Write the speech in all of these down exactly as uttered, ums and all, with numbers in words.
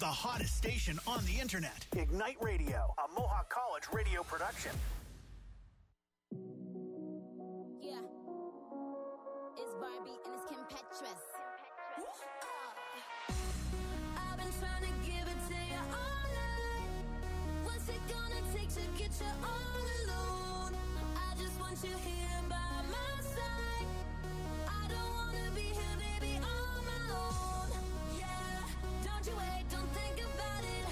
the hottest station on the internet. Ignite Radio, a Mohawk College radio production. Yeah. It's Barbie and it's Kim Petras. I've been trying to give it to you all night. What's it gonna take to get you all alone? I just want you here by my side. I don't wanna be here, baby, on my own. Yeah, don't you wait, don't think about it.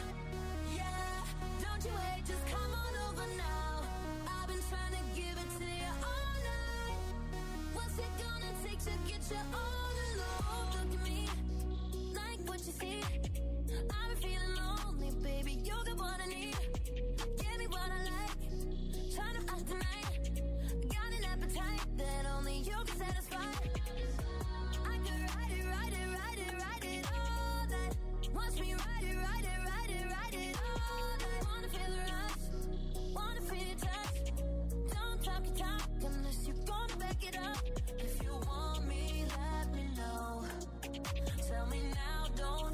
Yeah, don't you wait, just come on over now. I've been trying to give it to you all night. What's it gonna take to get you all alone? Look at me, like what you see. I've been feeling lonely, baby, you got what I need. Give me what I like, trying to act tonight. Got an appetite that only you can satisfy. I could ride it, ride it, ride it, ride it all night. Watch me ride it, ride it, ride it, ride it all night. Wanna feel the rush, wanna feel your touch. Don't talk your talk unless you're gonna back it up. If you want me, let me know. Tell me now, don't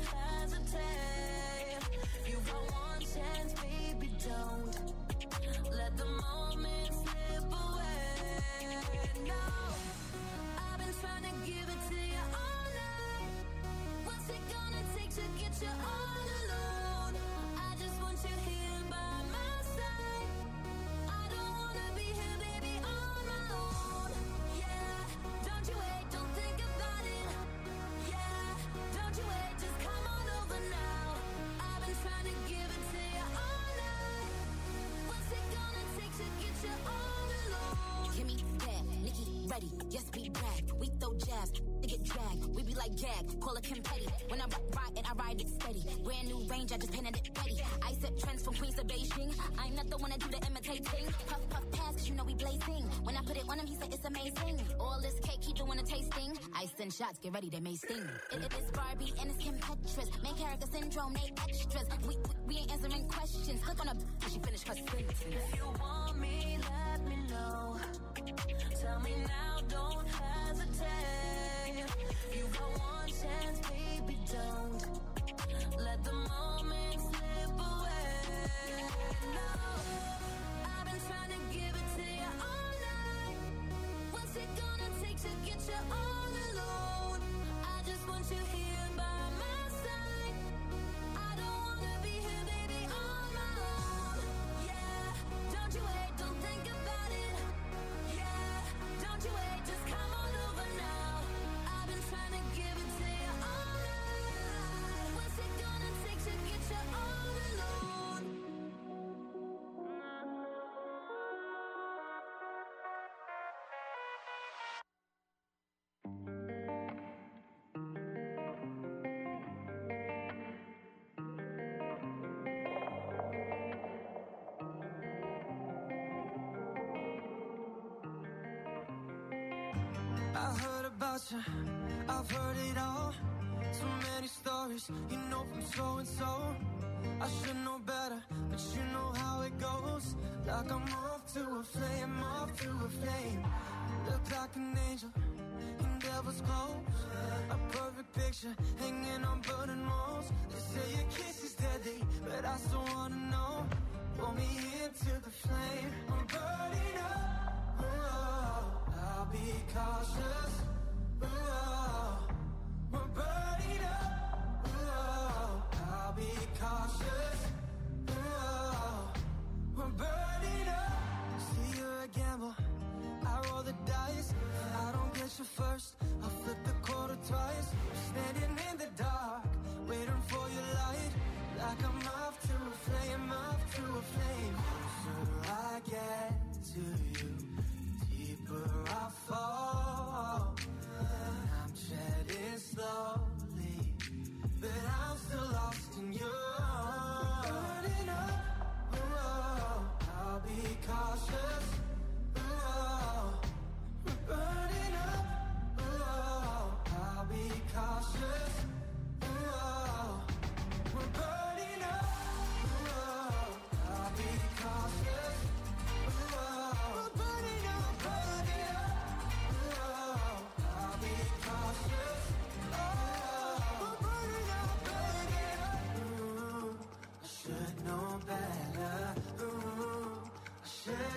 hesitate. You got one chance, baby, don't let the moment slip away. No, I've been trying to give it to you all night. What's it gonna take to get you all alone? I just want you here by my side. I don't wanna be here, baby, on my own. Yeah, don't you wait, don't think about it. Yeah, don't you wait, just come on over now. I've been trying to give it to you all night. What's it gonna take to get you all alone? Kimmy, bad, Nikki, ready, yes, we brag. We throw jabs, they get dragged. We be like gag, call it Kim Petty. When I ride it, I ride it steady. Brand new range, I just painted it ready. I set trends from Queens to Beijing. I'm not the one to do the imitating. Puff, puff, pass, cause you know we blazing. When I put it on him, he said it's amazing. All this cake, he doing a tasting. I send shots, get ready, they may sting. It, it is Barbie and it's Kim Petras. Main character syndrome, they extras. We, we, we ain't answering questions. Click on a till she finish her sentence. If you want me, let me know. Tell me now, don't hesitate. You got one chance, baby, don't let the moment slip away. No, I've been trying to give it to you all night. What's it gonna take to get you all alone? I just want you here by my side. I don't wanna be here, baby, on my own. Yeah, don't you wait, don't think about it. Yeah, don't you wait, just come on over now. I've been trying to give it to you all night. What's it gonna take to get you all alone? I heard about you, I've heard it all. So many stories, you know from so and so. I should know better, but you know how it goes. Like I'm off to a flame, off to a flame. Look like an angel in devil's clothes. A perfect picture hanging on burning walls. They say your kiss is deadly, but I still wanna know. Pull me into the flame, I'm burning up. Oh, I'll be cautious. Oh, we're burning up. Oh, I'll be cautious. Oh, we're burning up. See, you're a gamble. I roll the dice. I don't get you first. I flip the quarter twice. Standing in the dark, waiting for your light. Like I'm off to a flame, off to a flame. So I get to you, deeper I fall. I'm treading slowly, but I'm still lost in you. Burning up, oh, I'll be cautious. Oh, we're burning up, oh,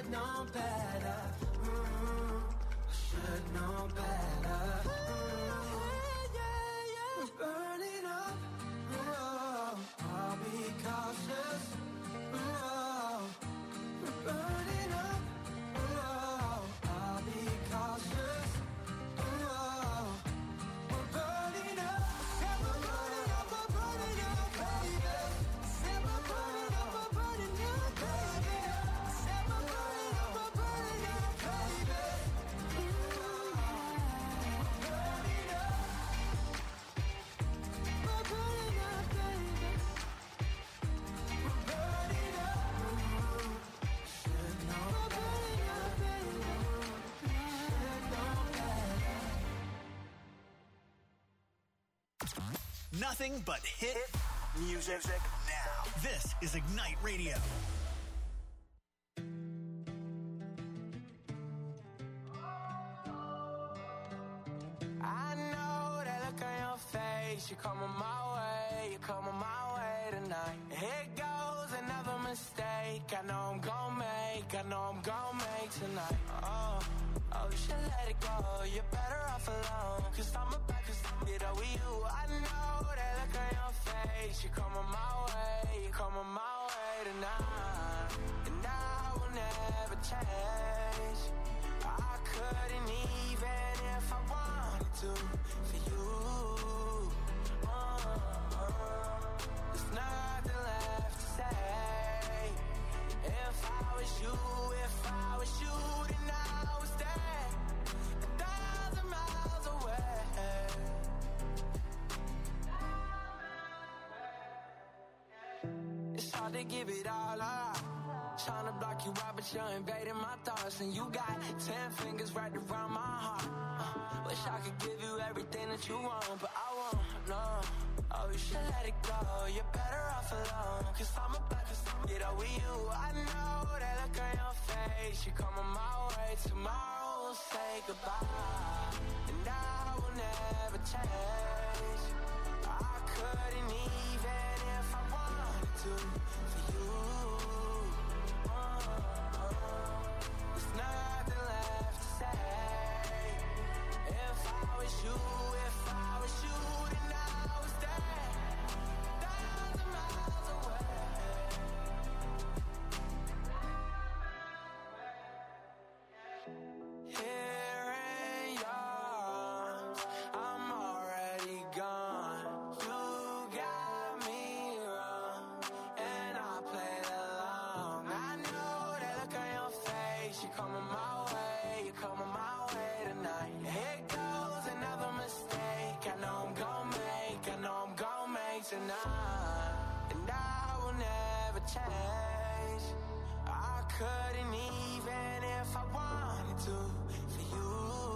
should know better. Mm, I should know better. Mm, yeah, yeah. We're burning up. Oh, I'll be cautious. Oh, we're burning up. Oh, I'll be cautious. Oh, we're burning up. Yeah, we're burning up. We're burning up, baby. Say we're burning up. We're burning up, baby. Say we're burning up. We're burning up, baby. We're burning up. We're burning up, baby. We're burning up. Should know. We're burning up, baby. Should know better. Nothing but hit music now. This is Ignite Radio. I know that look on your face. You're coming my way, you're coming my way tonight. Here goes another mistake. I know I'm gon' make, I know I'm gon' make tonight. Oh, oh, you should let it go. You're better off alone. Cause I'm about to get over you. I know that look on your face. You're coming my way, you're coming my way tonight. And I will never change. I couldn't even if I wanted to for you. Uh, uh, there's nothing left to say. If I was you, if I was you, then I would stay a thousand miles away. It's hard to give it all up. Trying to block you out, but you're invading my thoughts. And you got ten fingers right around my heart. uh, Wish I could give you everything that you want, but I won't, no. Oh, you should let it go. You're better off alone. Cause I'm about to get over you. I know that look on your face. You're coming my way. Tomorrow we'll say goodbye. And I will never change. I couldn't even if I wanted to for you. There's nothing left to say. If I was you, if I was you, then I would stay a thousand miles away. Here in yours, I'm already gone. You got me wrong, and I played along. I know that look on your face. You're coming my way, you're coming my way tonight. Here goes another mistake. I know I'm gon' make, I know I'm gon' make tonight. And I will never change. I couldn't even if I wanted to for you.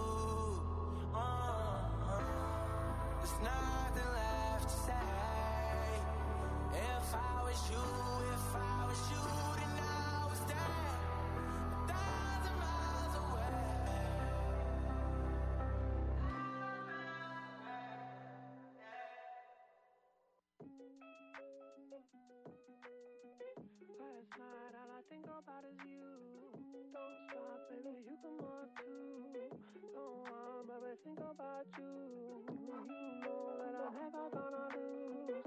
Uh, there's nothing left to say. If I was you, if I was you, then I would stay a thousand miles away. Last night all I think about is you. Don't stop, baby, you can walk too. Don't want, baby, think about you. You know that I'm never gonna lose.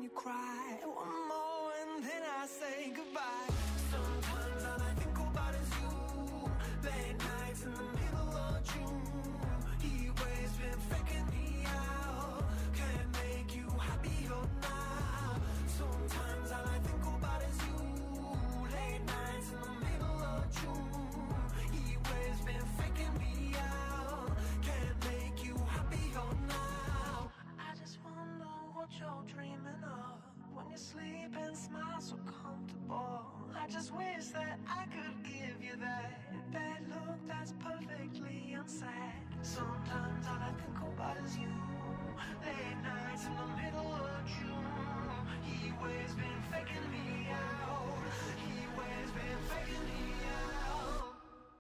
when you cry. One more and then I say goodbye. Sometimes all I think about is you. Late nights in the middle of June. He waves been faking me out. Can't make you happier now. Sometimes all I think about is you. Late nights in the middle of June. He waves been faking me out. Can't make you happier now. I just wonder what you're dreaming of when you sleep and smile so comfortable. I just wish that I could give you that that look that's perfectly unsaid. Sometimes all I think about is you. Late nights in the middle of June. He waves been faking me out. He waves been faking me out.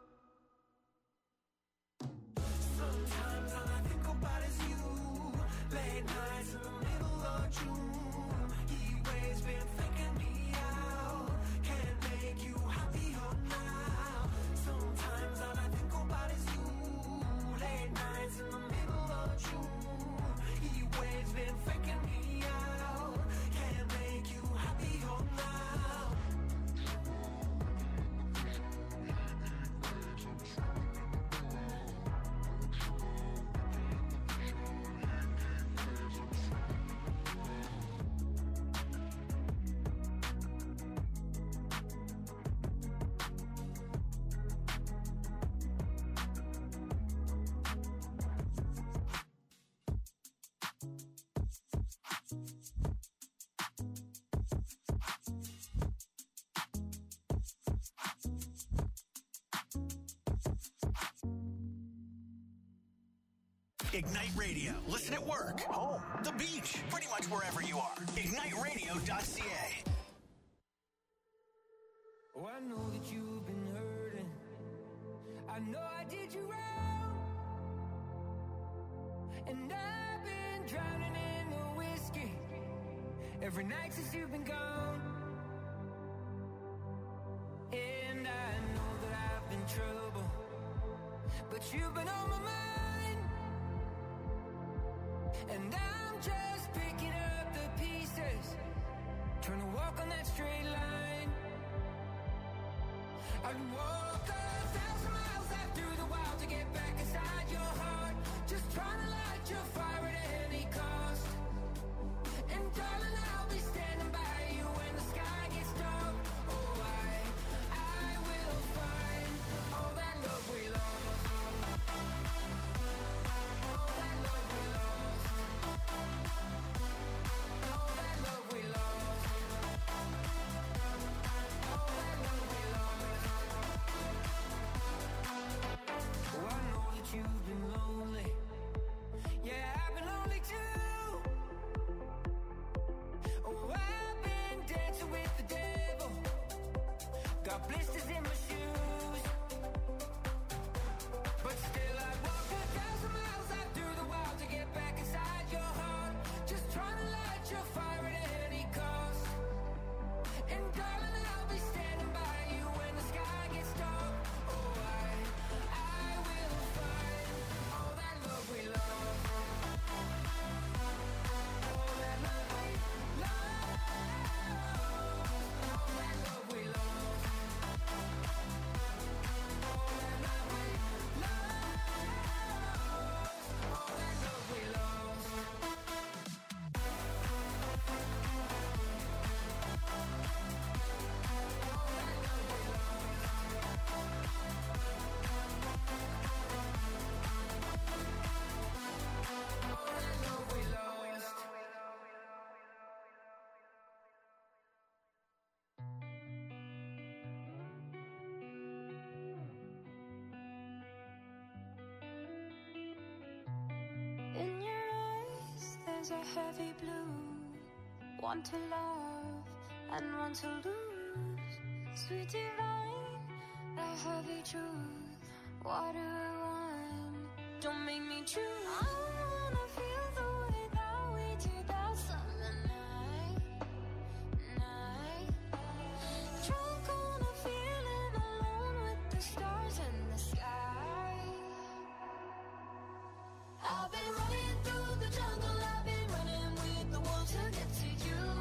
Sometimes all I think about is you. Late nights in the middle of June. He waves been faking me out. Can't make you happier now. Sometimes all I think about is you. Late nights in the middle of June. He waves been faking me out. Can't make you happier now. Ignite Radio. Listen at work, home, the beach, pretty much wherever you are. ignite radio dot c a. Oh, I know that you've been hurting. I know I did you wrong. And I've been drowning in the whiskey every night since you've been gone. And I know that I've been trouble, but you've been on my mind. And I'm just picking up the pieces, trying to walk on that straight line. I'd walk a thousand miles out through the wild to get back inside your heart, just trying to light your fire at any cost. And darling, I'll be standing by you when the sky gets dark. Oh, I, I will find all that love we lost. All that love we lost. All that love we lost. All that love we lost. Oh, I know that you've been lonely. Yeah, I've been lonely too. Oh, I've been dancing with the devil. Got blisters in my shoes. But still I'd walk a thousand miles out through the wild to get back inside your heart, just trying to light your fire at any cost. And darling, I'll be standing by you when the sky gets dark. Oh, I, I will find all that love we lost. All that love we lost. All that love we lost. All that love we lost. All that love we lost. In your eyes, there's a heavy blue. One to love and one to lose. Sweet divine, the heavy truth. Water or wine, don't make me choose. I wanna feel the way that we did that summer night. Night. Drunk on a feeling, alone with the stars in the sky. I've been running through the jungle, I've been running with the wolves to get to you.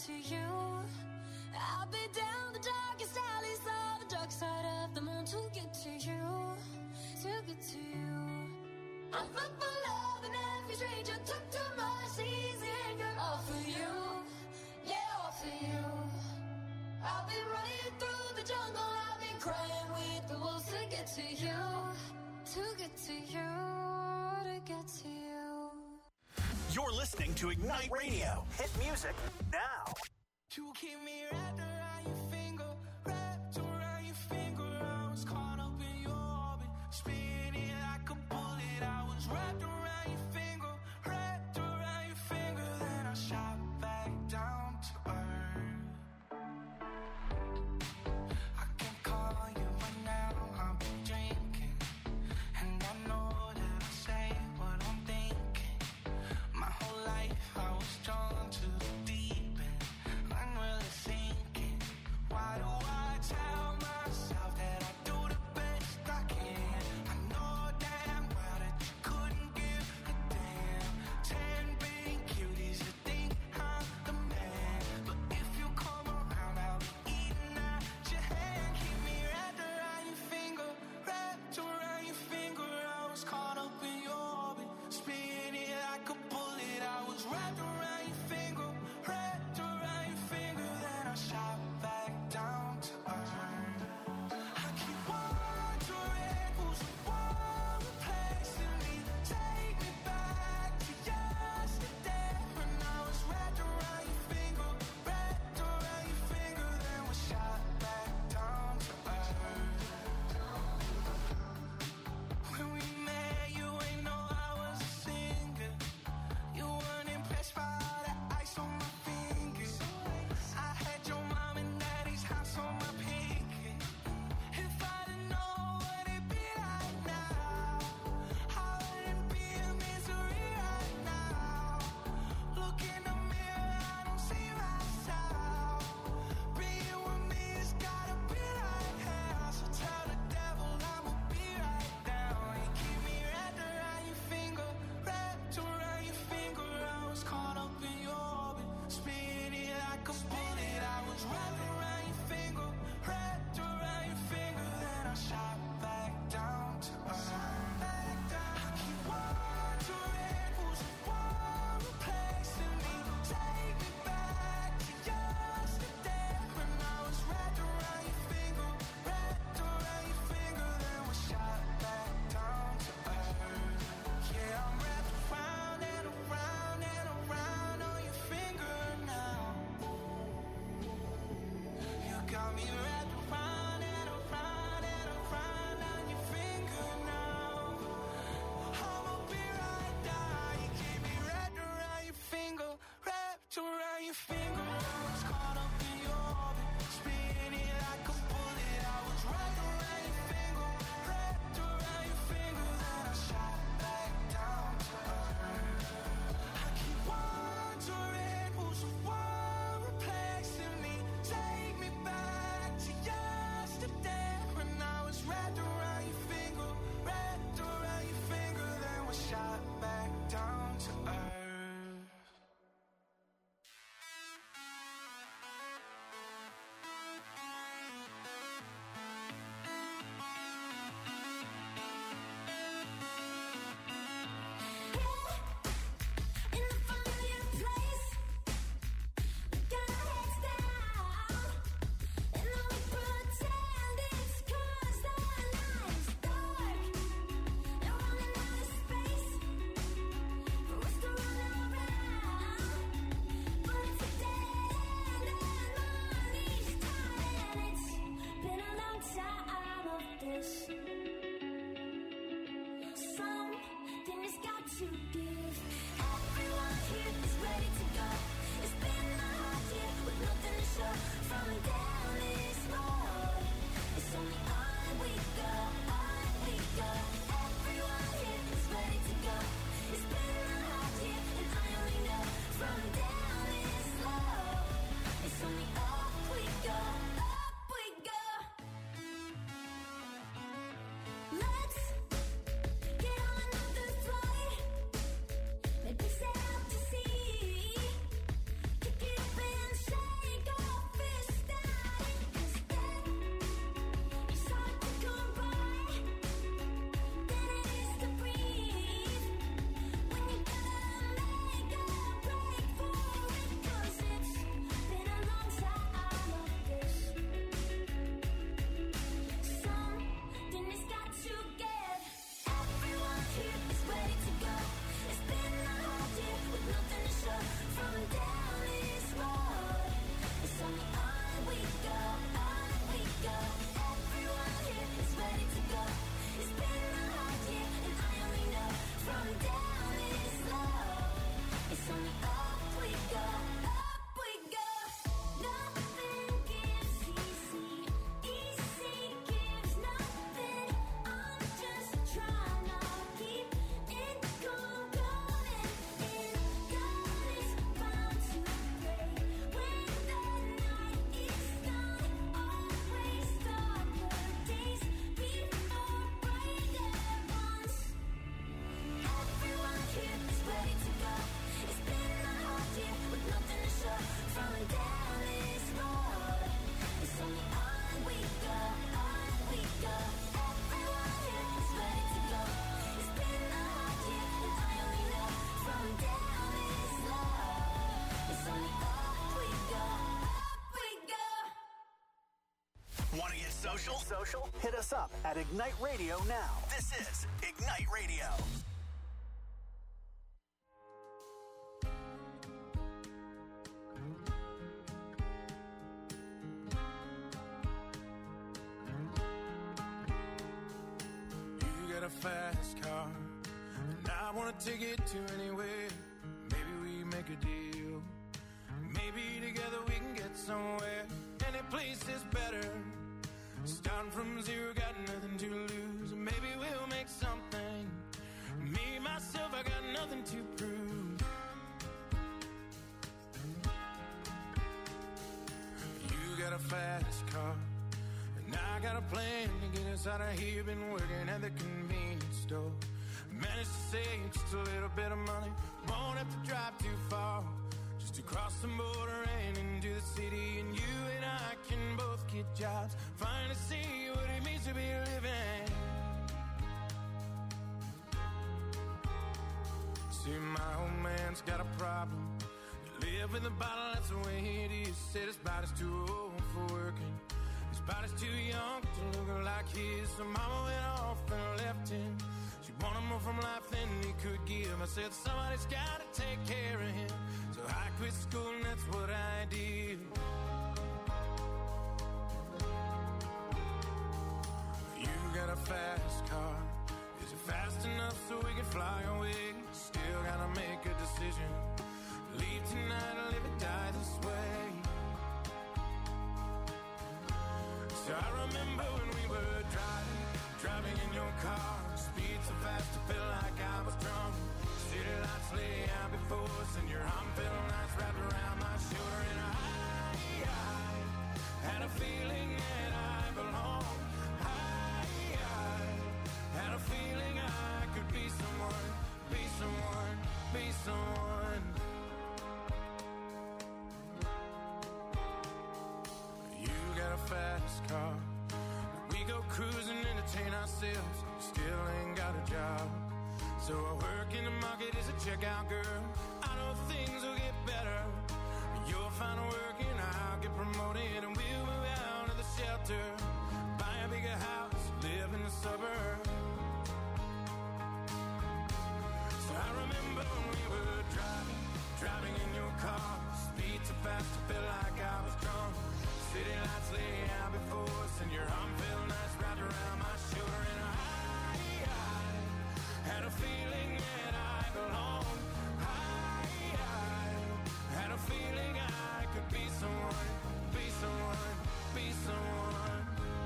to you. I'll be down the darkest alleys of the dark side of the moon to get to you, to get to you. I'm full for love and every stranger took too much easy anger. All for you, yeah, all for you. I'll be running through the jungle, I'll be crying with the wolves to get to you, to get to you, to get to you. You're listening to Ignite Radio. Hit music now. You keep me wrapped around your finger, wrapped around your finger. I was caught up in your orbit, spinning like a bullet. I was wrapped around your finger, wrapped around your finger. Then I shot back down to earth. I can call you right now, I've been drinking, and I know that I say what I'm thinking. My whole life I was drawn to the deep end. social? Social? Hit us up at Ignite Radio now. This is Ignite Radio. You got a fast car, and I want to take it to anywhere. Maybe we make a deal. Maybe together we can get somewhere. Any place is better. Starting from zero, got nothing to lose. Maybe we'll make something. Me, myself, I got nothing to prove. You got a fast car, and I got a plan to get us out of here. Been working at the convenience store. Managed to save just a little bit of money. Won't have to drive too far. Just to cross the border and into the city. And you and I can both get jobs. Finally see what it means to be living. See, my old man's got a problem. You live with a bottle, that's the way it is. Said his body's too old for working. His body's too young to look like his. So mama went off and left him. She wanted more from life than he could give. I said somebody's gotta take care of him. So I quit school and that's what I did. You got a fast car. Is it fast enough so we can fly away? Still gotta make a decision. Leave tonight or live or die this way. So I remember when we were driving, driving in your car. Speed so fast I felt like I was drunk. City lights lay out before us, and your arm felt nice wrapped around my shoulder. And I, I had a feeling that I belonged. I, I had a feeling I could be someone, be someone, be someone. You got a fast car. We go cruising, entertain ourselves. Still ain't got a job. So I work in the market as a checkout girl. I know things will get better. You'll find work and I'll get promoted. And we'll move out of the shelter. Buy a bigger house, live in the suburbs. So I remember when we were driving, driving in your car. Speed so fast I felt like I was drunk. City lights lay out before us, and your arm felt nice wrapped around my shoulder. And I, I had a feeling that I belonged. I, I had a feeling I could be someone, be someone, be someone.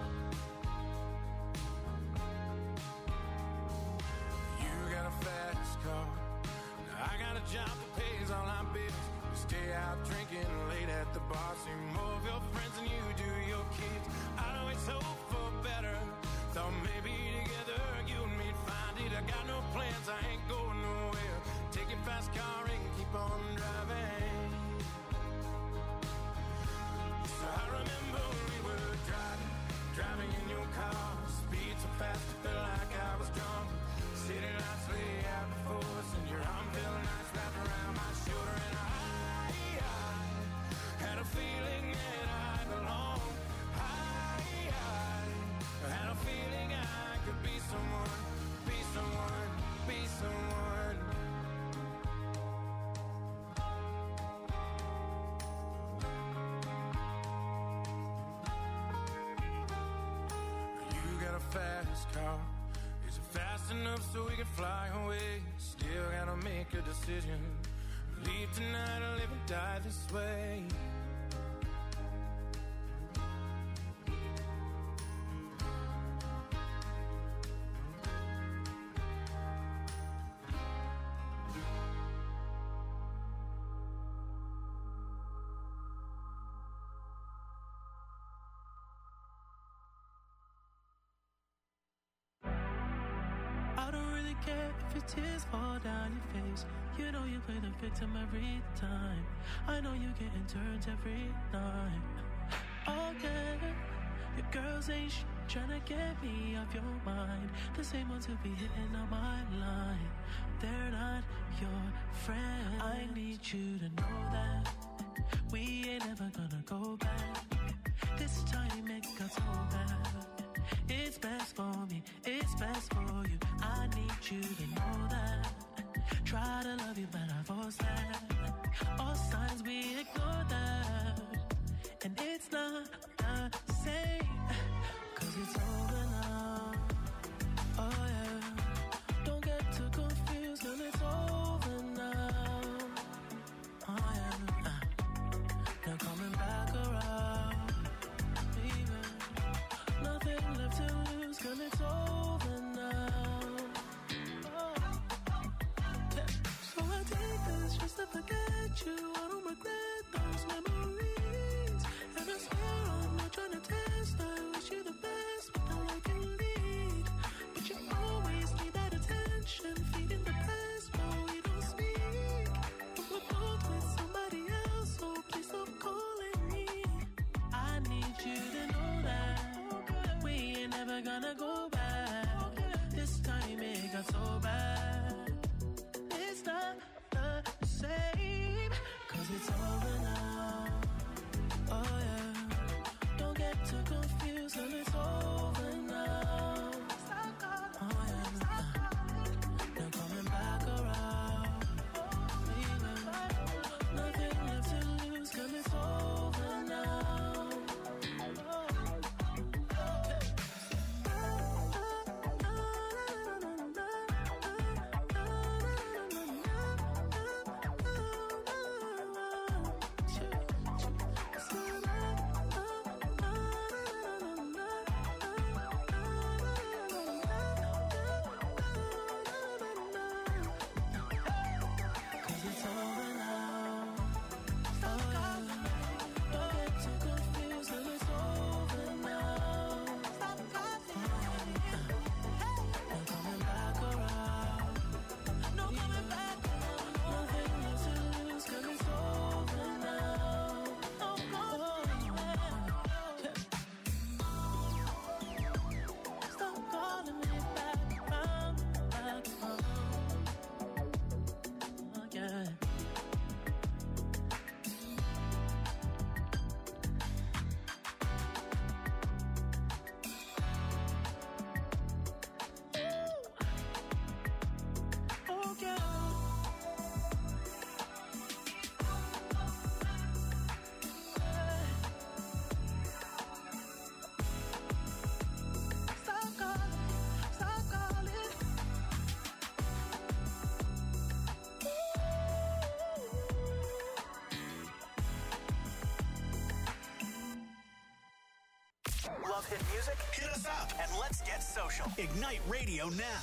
You got a fast car. I got a job that pays all our bills. Stay out drinking late at the bar. See more of your friends than you do your kids. I always hope for better. Thought maybe together you and me'd find it. I got no plans, I ain't going nowhere. Take your fast car and keep on driving. So I remember when we were driving, driving in your car. Speed so fast I felt like I was drunk. City lights lay out before us, and your arm felt nice wrapped around my shoulder. And I had a feeling that I belonged. I, I had a feeling I could be someone, be someone, be someone. You got a fast car. Is it fast enough so we can fly away? Still gotta make a decision. Leave tonight or live and die this way. I don't really care if your tears fall down your face. You know you play the victim every time. I know you getting turned every night. Oh yeah, your girls ain't sh- trying to get me off your mind. The same ones who be hitting on my line. They're not your friends. I need you to know that we ain't ever gonna go back. This time it got so bad. Love hit music? Hit us up and let's get social. Ignite Radio now.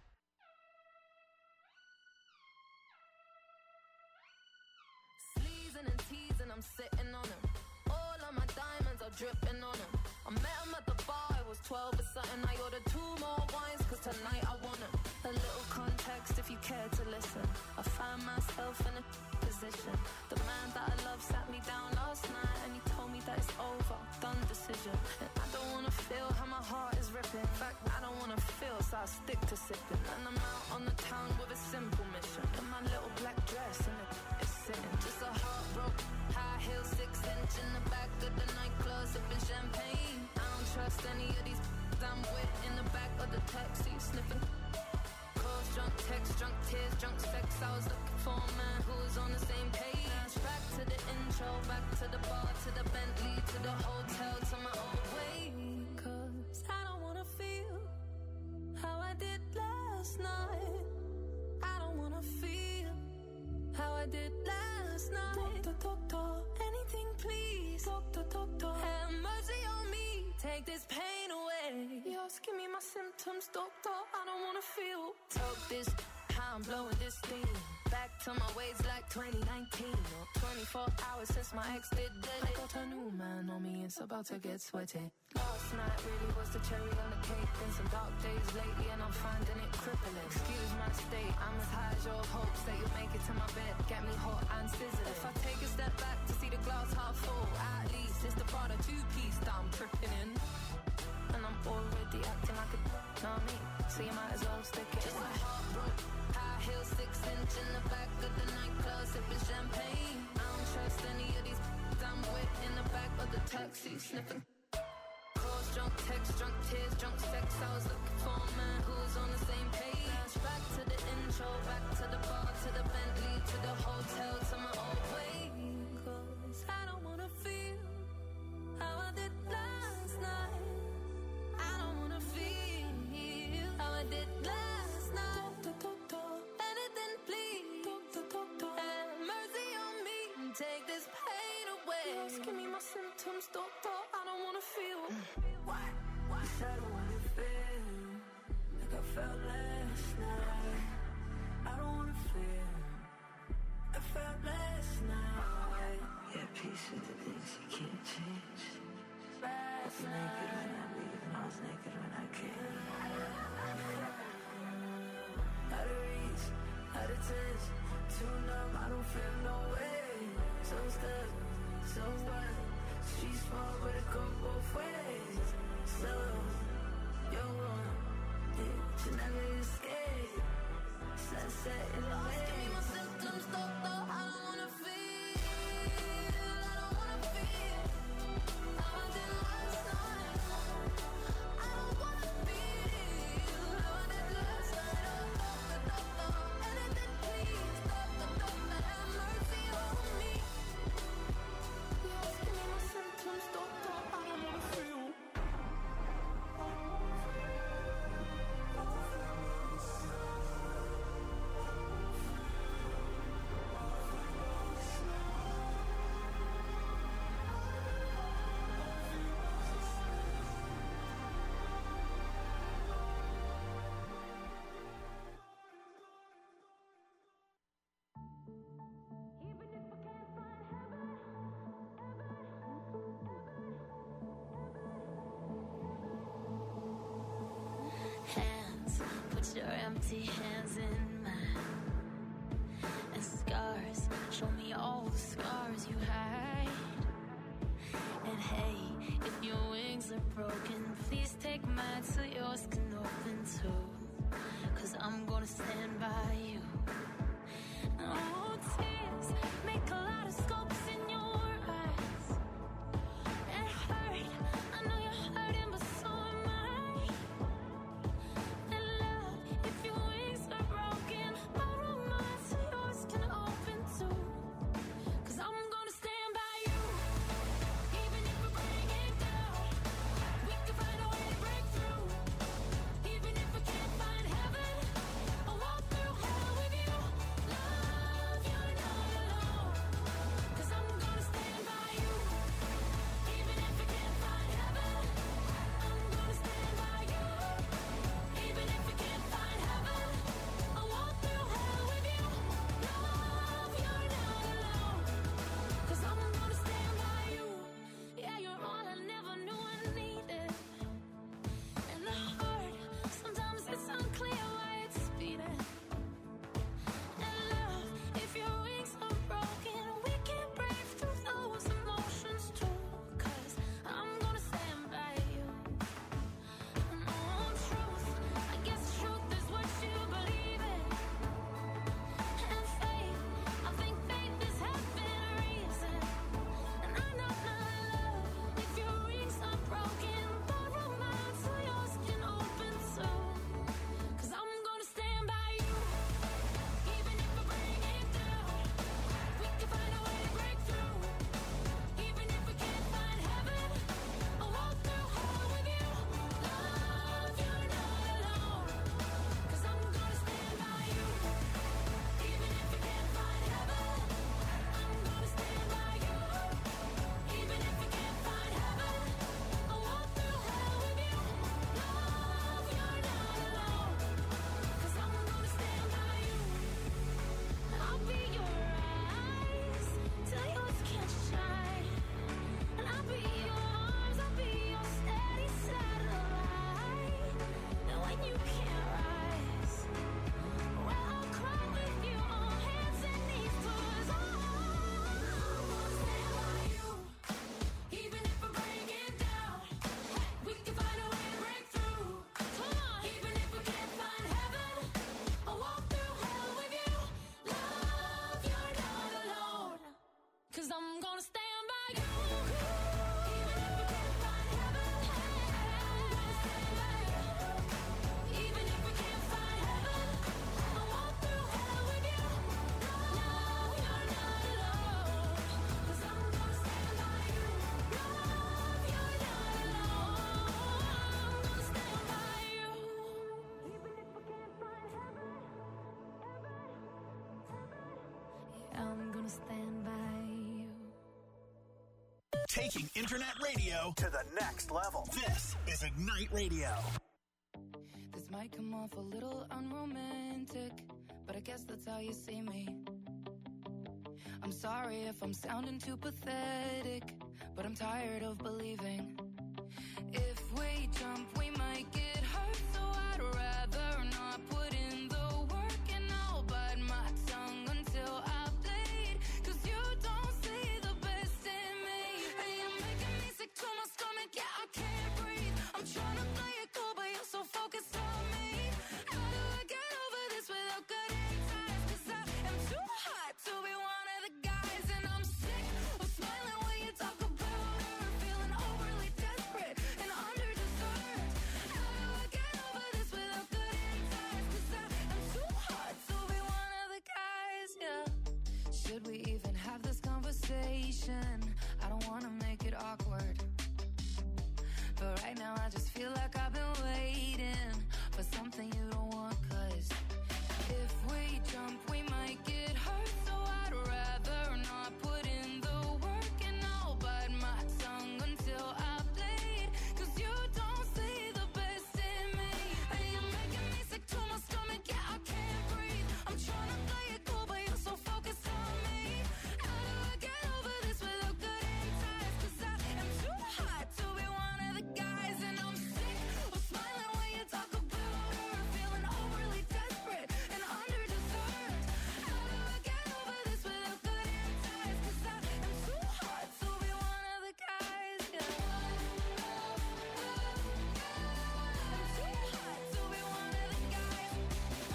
Sleezing and teasing, I'm sitting on them. All of my diamonds are dripping on them. I met him at the bar, I was twelve or something. I ordered two more wines, cause tonight I want them. A little context if you care to listen. I found myself in a position. The man that I love sat me down last night and he told me that it's over, done decision. And I don't wanna feel how my heart is ripping. In fact, I don't wanna feel, so I stick to sipping. And I'm out on the town with a simple mission. In my little black dress and it is sitting. Just a heartbroken, high heel, six inch in the back of the nightclub, sipping champagne. I don't trust any of these I'm with in the back of the taxi, sniffing. Calls, drunk text, drunk tears, drunk sex. I was looking for a man who was on the same page. Back to the intro, back to the bar, to the Bentley, to the hotel, to my old way. Cause I don't wanna feel how I did last night. I don't wanna feel how I did last night. Doctor, doctor, anything please. Doctor, doctor, have mercy on me. Take this pain away. You're asking me my symptoms, doctor. I don't wanna feel. Talk this, how I'm blowing this steam. Back to my ways like twenty nineteen. Or twenty-four hours since my ex did dead. I got a new man on me, it's about to get sweaty. Last night really was the cherry on the cake. Been some dark days lately and I'm finding it crippling. Excuse my state, I'm as high as your hopes that you'll make it to my bed. Get me hot and sizzling. If I take a step back to see the glass half full, at least it's the Prada two-piece that I'm tripping in. And I'm already acting like a know me, so you might as well stick it. Just a heartbroken, high heel, six inch in the back of the nightclub, sipping champagne. I don't trust any of these I'm with in the back of the taxi, sniffing. Calls, drunk text, drunk tears, drunk sex. I was looking for a man who was on the same page. Back to the intro, back to the bar, to the Bentley, to the hotel, to my old way. Cause I don't wanna feel how I did last night. I don't wanna feel how I did last night. Doctor, doctor, anything please. Doctor, doctor, have mercy on me. Take this pain away. You're asking me my symptoms, doctor. I don't wanna feel. What? What? I don't wanna feel like I felt last night. I don't wanna feel I felt last night. Yeah, peace with the things you can't change. Last I was naked when I leave and I was naked when I came. Out of reach, out of touch, too numb, I don't feel no way. So stuck, so what? Street small, but it go both ways. So, you're one, yeah, you never escape. Sunset in the way. Give me my symptoms, doctor, I don't wanna feel. I don't wanna feel how I did last night. I don't wanna feel how I did last night. Oh, doctor, doctor, anything please. Doctor, doctor, have mercy on me. You're asking me my symptoms, doctor, I don't wanna feel. Hands, put your empty hands in mine. And scars, show me all the scars you hide. And hey, if your wings are broken, please take mine so yours can open too. Cause I'm gonna stand by you. Oh, tears make a lot of scopes in your eyes. It hurt, I know you're hurting, but so am I. And love, if your wings are broken, borrow mine so yours can open too. Cause I'm gonna stand by you, even if we're breaking down. We can find a way to break through. Even if we can't find heaven, I'll walk through hell with you. Love, you're not alone. Cause Taking internet radio to the next level. This is Ignite Radio. This might come off a little unromantic, but I guess that's how you see me. I'm sorry if I'm sounding too pathetic, but I'm tired of believing. If we jump, we might get hurt, so I'd rather not put in the work, and I'll bite my tongue until I bleed, cause you don't see the best in me. And you're making me sick to my stomach, yeah, I can't breathe. I'm trying to play it cool, but you're so focused on me. How do I get over this without cutting ties? Cause I am too hot to be one of the guys, and I'm sick of smiling when you talk about her, feeling overly desperate and under-deserved. How do I get over this without cutting ties? Cause I am too hot to be one of the guys, yeah. Should we even have this conversation? I don't wanna make it awkward, but right now I just feel like I've been waiting for something you don't want, cause if we jump, we might get hurt, so I'd rather not put in the work, and I'll bite my tongue until I bleed, cause you don't see the best in me. And you're making me sick to my stomach, yeah, I can't breathe. I'm trying to play it cool, but you're so focused on me. How do I get over this without cutting ties? Cause I am too hot to be one of the guys, and I'm sick of smiling when you talk about her, feeling overly desperate and under-deserved. How do I get over this without cutting ties? Cause I am too hot to be one of the guys, yeah. I'm too hot to be one of the guys. I'm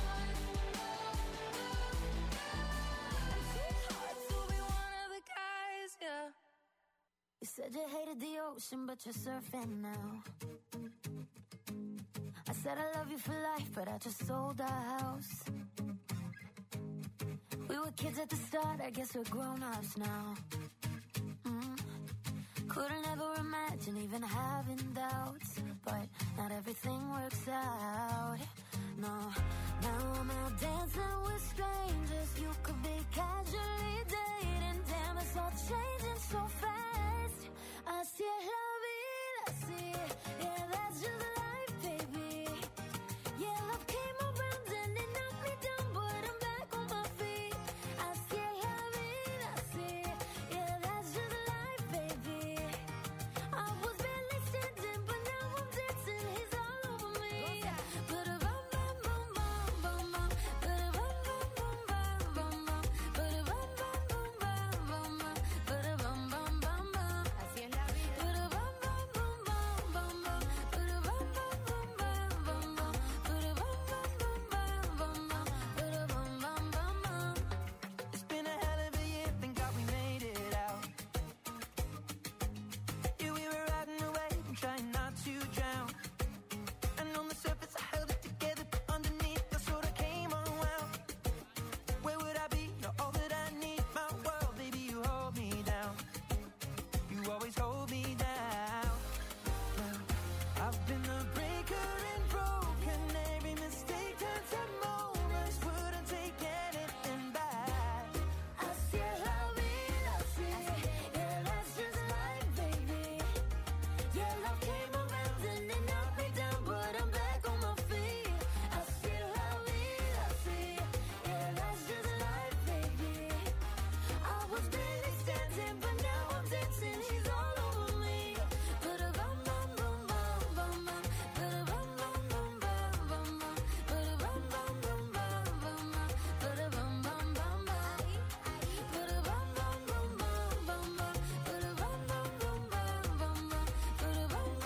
too hot to be one of the guys, yeah. You said you hated the ocean, but you're surfing now. I said I love you for life, but I just sold our house. We were kids at the start, I guess we're grown-ups now. Mm. Couldn't ever imagine even having doubts, but not everything works out. No, now I'm out dancing with strangers. You could be casually dating. Damn, it's all changing so fast. Así es la vida, así. Yeah, that's just life, baby. Yeah, love came around and it knocked me down, but I'm back on my feet. Así es la vida, así. Yeah, that's just life, baby. I was barely standing, but now I'm dancing. He's all over me. Ba-da-bum, bum, bum, bum, bum, bum. Ba-da-bum, bum, bum, bum, bum, bum. Ba-da-bum, bum, bum, bum, bum, bum. Ba-da-bum, bum, bum, bum. Así es la vida. Ba-da-bum, bum, bum, bum, bum, bum. Ba-da-bum, bum, bum, bum, bum, bum. Ba-da-bum, bum, bum, bum, bum, bum. Ba-da-bum, bum, bum, bum. It's been a hell of a year, thank God we made it out. Yeah, we were riding away and trying not to drown. And on the surface I held it together, but underneath I sort of came unwound. Where would I be? You're all that I need, my world, baby, you hold me down. You always hold me down. Now, I've been the breaker and broken. Every mistake turns to moments. Wouldn't take anything back. Así es la vida, así. Yeah, that's just life, baby. Yeah, love came around and it knocked me down, but I'm back on my feet. Así es la vida, así. Yeah, that's just life, baby. I was barely standing, but now I'm dancing. He's all over me. Ba-da-bum, bum, bum, bum, bum, bum. Ba-da-bum, bum, bum, bum, bum, bum. Ba-da-bum, bum, bum, bum, bum, bum. Ba-da-bum, bum, bum, bum. Ba-da-bum, bum, bum, bum, bum, bum. Ba-da-bum, bum, bum, bum, bum, bum. Ba-da-bum, bum, bum, bum, bum. Ba-da-bum, bum, bum, bum, bum.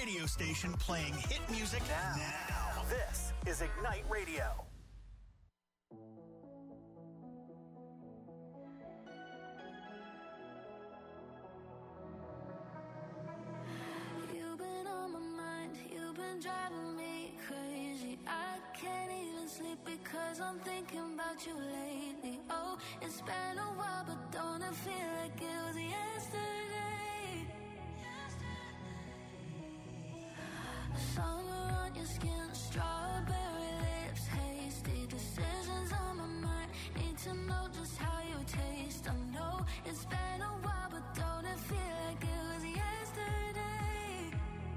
radio station playing hit music now. now. This is Ignite Radio. You've been on my mind, you've been driving me crazy. I can't even sleep because I'm thinking about you lately. Oh, it's been a while, but don't it feel like it was yesterday? Summer on your skin, strawberry lips, hasty decisions on my mind. Need to know just how you taste. I know it's been a while, but don't it feel like it was yesterday?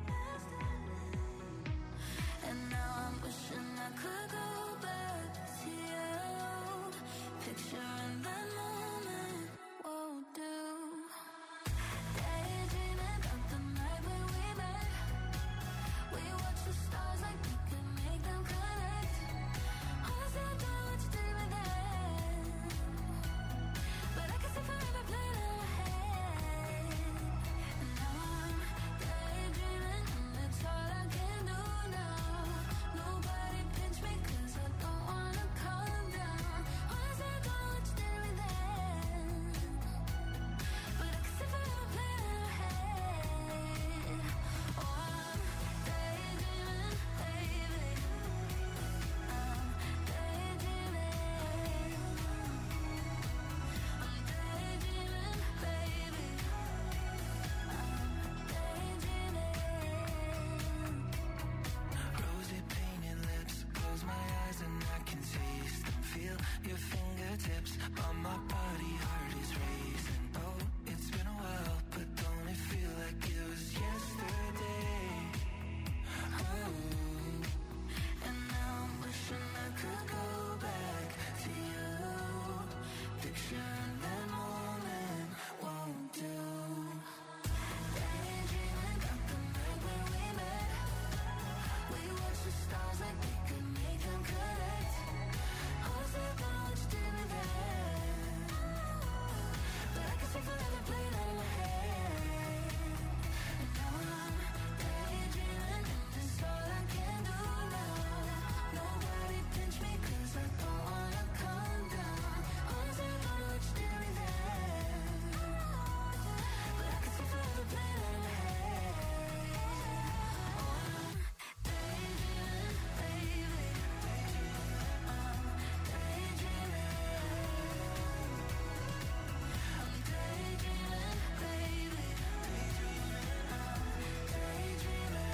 And now I'm wishing I could go back to you. Picturing that moment won't do. Daydreaming about the night when we met. We watch the stars like we could make them connect. Honestly, I don't know what you did with that, but I can see forever playing in my head. And now I'm daydreaming, and it's all I can do now. Nobody pinch me 'cause I don't wanna calm down. Honestly, I don't know what you did with that, but I can see forever playing in my head. Oh, I'm daydreaming, baby. I'm daydreaming. I'm daydreaming, baby. I'm daydreaming. Rosy painted lips, close my eyes and I can taste them. Feel your fingertips on my body, heart is racing. Oh, it's been a while, but don't it feel like it was yesterday? Oh, And now I'm wishing I could go back to you. Picturing that moment won't do. Daydreaming about the night when we met. We watched the stars like we could make them connect. Honestly, I don't know what you did with that, but I can see forever playing out in my head. And now I'm daydreaming, and it's all I can do now. Nobody pinch me 'cause I don't wanna calm down. Honestly, I don't know what you did with that, but I can see forever playing out in my head. Oh, I'm daydreaming, baby. I'm daydreaming. I'm daydreaming, baby. I'm daydreaming.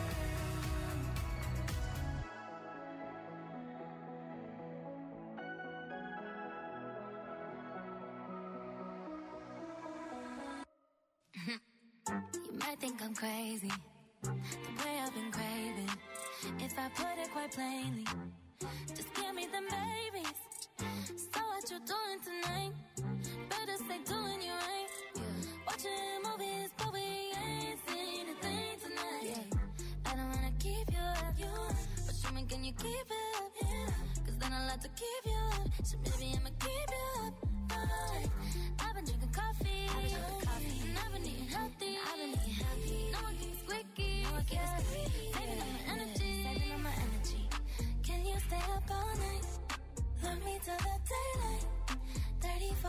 You might think I'm crazy, the way I've been craving. If I put it quite plainly, just give me them babies. So what you doing tonight? Better stay doing you right. Watching movies, but we ain't seen a thing tonight. I don't wanna keep you up, but show me, can you keep it up? 'Cause then I'll have to keep you up. So maybe I'ma keep you up. Alright. I've been drinking coffee, and I've been eating healthy. I've been eating healthy. No one keeps squeaky. No one keeps squeaky. Saving up my energy, saving up my energy. Can you stay up all night? Love me till the daylight. thirty for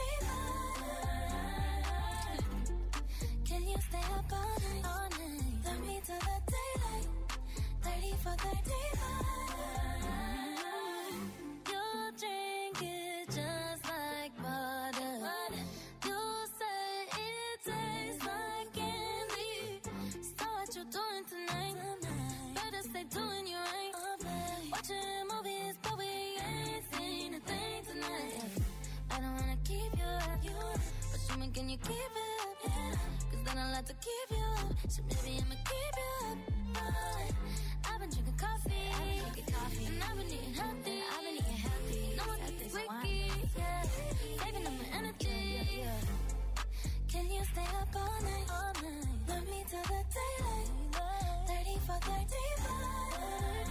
thirty-five. Can you stay up all night? All night. Love me till the daylight. thirty for thirty-five. You drink it just like butter. You say it tastes like candy. So what you doing tonight? Better stay doing you right. Watching movies, but we ain't seen a thing tonight. I don't wanna keep you up, but show me, can you keep it up? 'Cause then I'll have to keep you up. So maybe I'ma keep you up. Alright. I've been drinking coffee, I've been drinking coffee, and I've been eating healthy. I've been eating healthy. No one keeps squeaky, yeah. Saving up my energy. Can you stay up all night? All night. Love me till the daylight. thirty for thirty-five.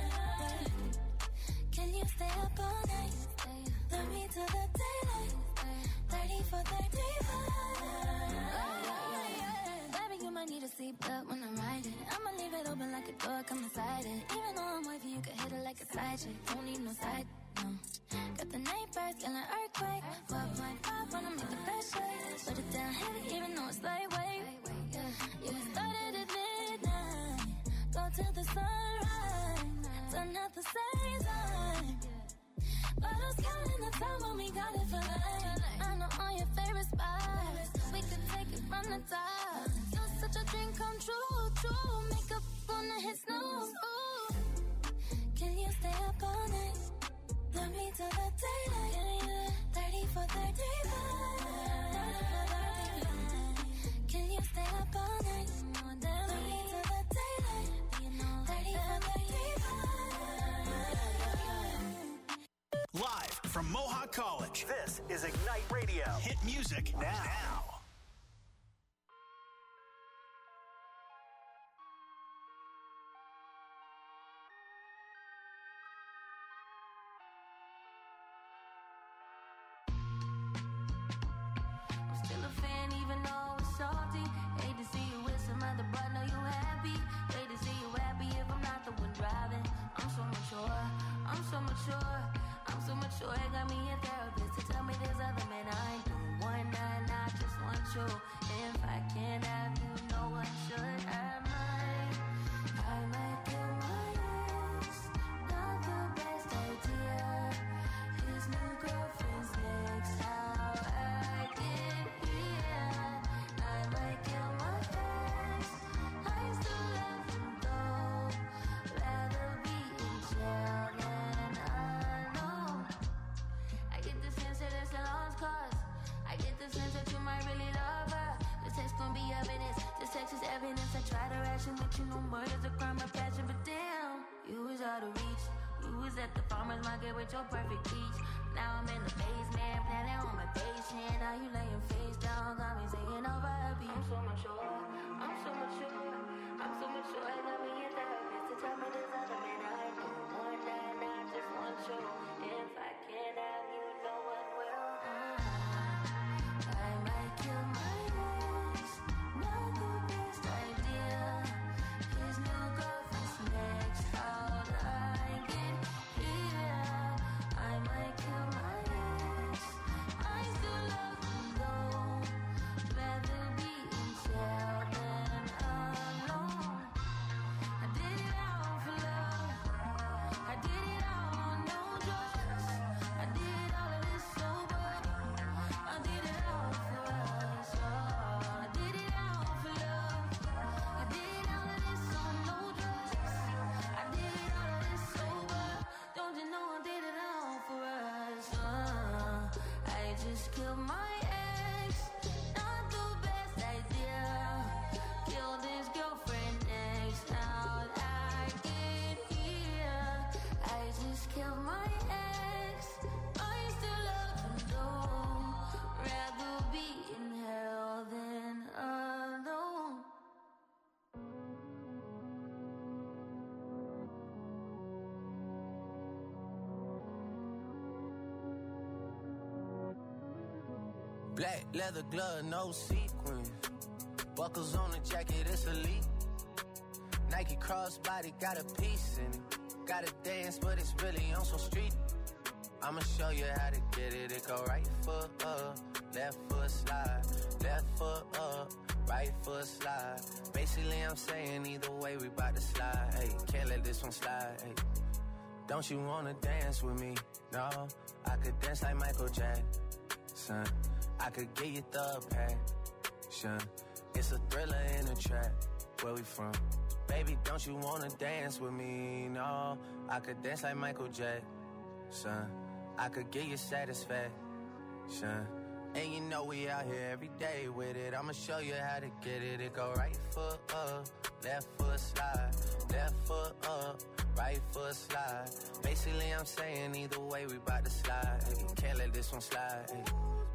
Can you stay up all night? Love me till the daylight. thirty for thirty-five. Baby, you my need a seatbelt when I'm riding. I'ma leave it open like a door, come inside it. Even though I'm wifey, you can hit it like a side chick. Don't need no side, no. Got the night birds, feeling earthquake. four point five, wanna make the best shake. Put it down heavy, even though it's lightweight. Yeah, we started at midnight. Go till the sunrise. Done at the same time. But who's counting the time when we got it for life? I know all your favorite spots. We could take it from the top. You're such a dream come true, true. Makeup wanna hit snooze. Ooh. Can you stay up all night? Love me till the daylight. thirty for thirty-five. Can you stay up all night? Love me till the daylight. thirty for thirty-five. Live from Mohawk College, this is Ignite Radio. Hit music now. now. I'm still a fan even though it's salty. Hate to see you with some other, but know you happy. Hate to see you happy if I'm not the one driving. I'm so mature, I'm so mature. I'm so mature, it got me a therapist to tell me there's other men I ain't doing one night, I just want you. If I can't have you, no one should have mine. I might kill my ex, not the best idea. His new girlfriend's next, how I get here. I might kill my ex, I still love him though. Rather be in jail than alone. I get the sense that it's a lost cause. I get the sense that you might really love her. This text gon' be evidence. This text is evidence. I try to ration, but you know murder's a crime of passion. But damn, you was out of reach. You was at the farmer's market with your perfect peach. Now I'm in the basement, planning on my patient. Now you laying face down, got me singing over a beat. I'm so mature, I'm so mature, I'm so mature. I got me a therapist to tell me there's other men I know. One night, I just want you. If I can't have you, no one will. I might kill my ex, not the best idea. His new girlfriend's next, how'd I get here? I might kill my ex, I still love him though. Rather be in jail than alone. I did it all for love. I did it all on no drugs. I did all of this sober. I did it all for us. Oh, I did it all for love. I did all of this on no drugs. I did all of this sober. Don't you know I did it all for us? Uh, I just killed my ex. Not the best idea. Killed his girlfriend next. How'd I get here? I just killed my ex. I still love him though. Rather be in hell than alone. Black leather glove, no sequins. Buckles on the jacket, it's elite. Nike crossbody got a piece in it. Gotta dance, but it's really on some street. I'ma show you how to get it. It go right foot up, left foot slide. Left foot up, right foot slide. Basically, I'm saying either way, we bout to slide. Hey, can't let this one slide. Hey, don't you wanna dance with me? No, I could dance like Michael Jackson. I could get you the passion. It's a thriller in a trap. Where we from? Baby, don't you wanna dance with me? No, I could dance like Michael Jackson. I could get you satisfaction. And you know we out here every day with it. I'ma show you how to get it. It go right foot up, left foot slide. Left foot up, right foot slide. Basically, I'm saying either way, we bout to slide. Hey, can't let this one slide. Hey.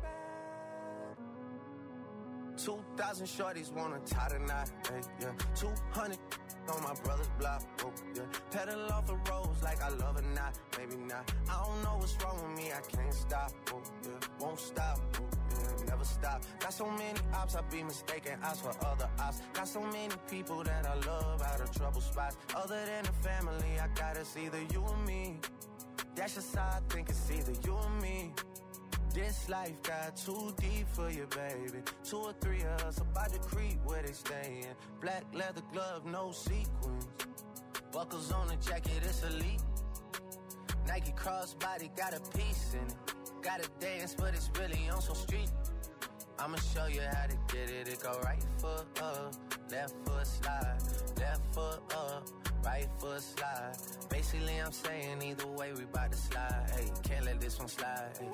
Two thousand shorties wanna tie the knot, hey, yeah. Two hundred on my brother's block, oh, yeah. Pedal off the roads like I love it, not, maybe not. I don't know what's wrong with me, I can't stop, oh, yeah. Won't stop, oh, yeah. Never never stop. Got so many ops, I be mistaken ops for other ops. Got so many people that I love out of trouble spots. Other than the family, I got it's either you or me. That's just how I think it's either you or me. This life got too deep for you, baby. Two or three of us about to creep where they stayin'. Black leather glove, no sequins. Buckles on the jacket, it's elite. Nike crossbody got a piece in it. Gotta dance, but it's really on some street. I'ma show you how to get it. It go right foot up, left foot slide. Left foot up, right foot slide. Basically, I'm saying either way, we bout to slide. Hey, can't let this one slide. Hey.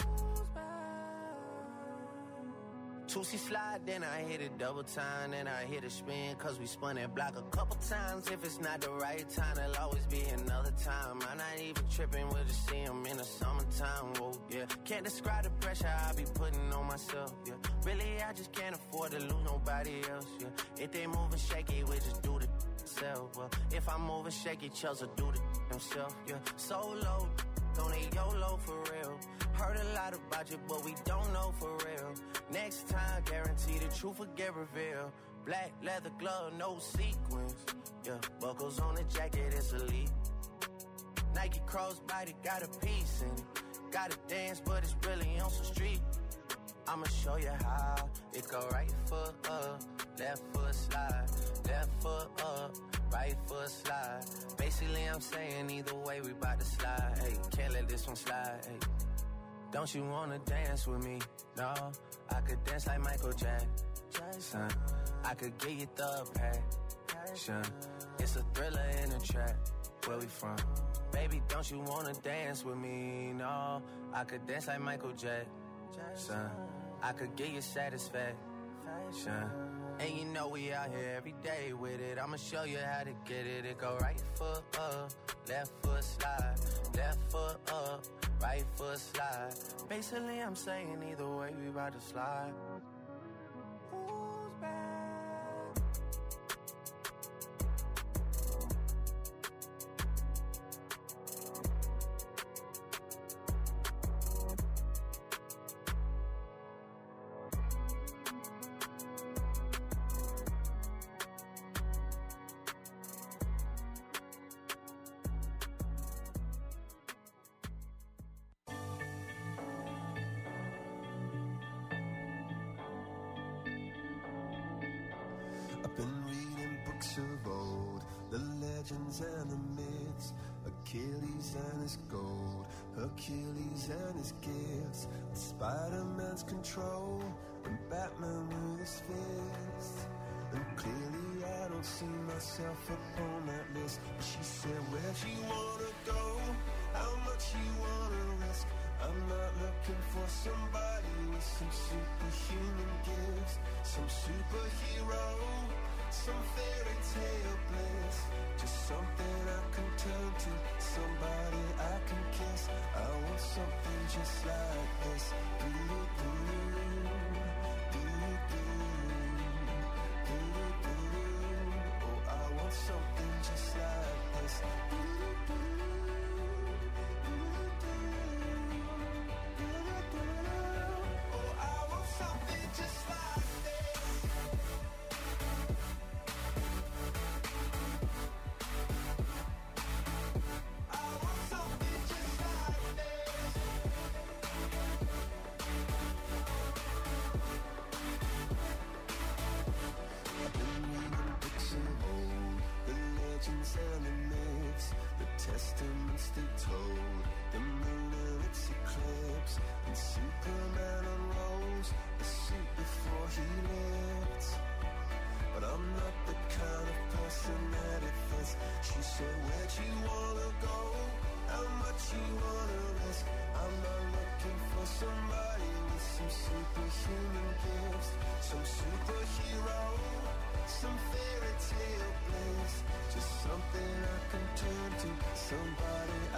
Two-C slide, then I hit it double time, then I hit a spin, cause we spun that block a couple times. If it's not the right time, there'll always be another time. I'm not even tripping, we'll just see them in the summertime, whoa, yeah. Can't describe the pressure I be putting on myself, yeah. Really, I just can't afford to lose nobody else, yeah. If they moving shaky, we just do the self, well. If I'm moving shaky, Chelsea do the himself, yeah. Solo, don't need YOLO for real. Heard a lot about you, but we don't know for real. Next time, guarantee the truth will get revealed. Black leather glove, no sequins. Yeah, buckles on the jacket, it's elite. Nike crossbody got a piece in it. Gotta dance, but it's really on some street. I'ma show you how. It go right foot up, left foot slide. Left foot up, right foot slide. Basically, I'm saying either way, we bout to slide. Hey, can't let this one slide. Hey. Don't you wanna dance with me? No, I could dance like Michael Jackson. I could get you the passion. It's a thriller in a track. Where we from? Baby, don't you wanna dance with me? No, I could dance like Michael Jackson. I could get you satisfaction. And you know we out here every day with it. I'ma show you how to get it. It go right foot up, left foot slide. Left foot up, right foot slide. Basically, I'm saying either way, we about to slide. Who's back? Been reading books of old, the legends and the myths, Achilles and his gold, Hercules and his gifts, Spider-Man's control, and Batman with his fists. And clearly I don't see myself upon that list. But she said, where'd you wanna go? How much you wanna risk? I'm not looking for somebody with some superhuman gifts, some superhero, some fairy tale bliss. Just something I can turn to, somebody I can kiss. I want something just like this. Doo-doo-doo, doo-doo-doo, doo-doo-doo. Oh, I want something just like this. Doo-doo-doo. Just like this. I want something just like this. I've been reading books of old, the legends and the myths, the testaments they told, the moon and its eclipse, and Superman unrolls the suit before he lived. But I'm not the kind of person that it fits. She said, where'd you wanna go? How much you wanna risk? I'm not looking for somebody with some superhuman gifts, some superhero, some fairy tale bliss. Just something I can turn to, somebody I